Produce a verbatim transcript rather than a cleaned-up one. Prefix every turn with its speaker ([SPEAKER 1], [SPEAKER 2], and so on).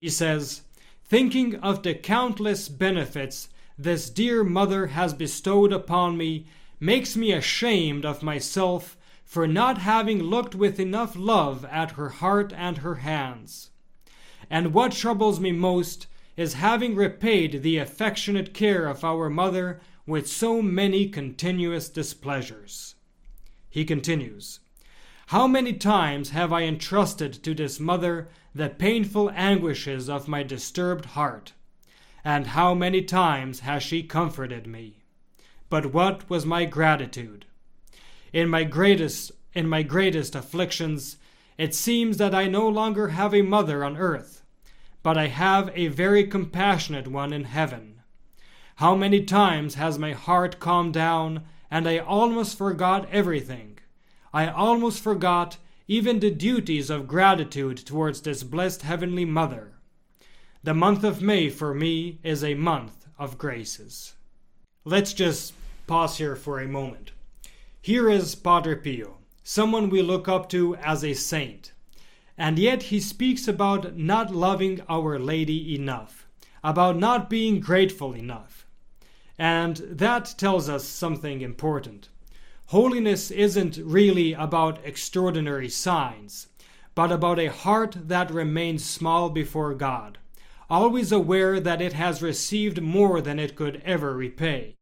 [SPEAKER 1] He says, "Thinking of the countless benefits this dear mother has bestowed upon me makes me ashamed of myself for not having looked with enough love at her heart and her hands. And what troubles me most is having repaid the affectionate care of our mother with so many continuous displeasures." He continues, "How many times have I entrusted to this mother the painful anguishes of my disturbed heart, and how many times has she comforted me? But what was my gratitude? In my greatest in my greatest afflictions, it seems that I no longer have a mother on earth, but I have a very compassionate one in heaven. How many times has my heart calmed down, and I almost forgot everything. I almost forgot even the duties of gratitude towards this blessed heavenly mother. The month of May for me is a month of graces." Let's just pause here for a moment. Here is Padre Pio, someone we look up to as a saint, and yet he speaks about not loving Our Lady enough, about not being grateful enough. And that tells us something important. Holiness isn't really about extraordinary signs, but about a heart that remains small before God, always aware that it has received more than it could ever repay.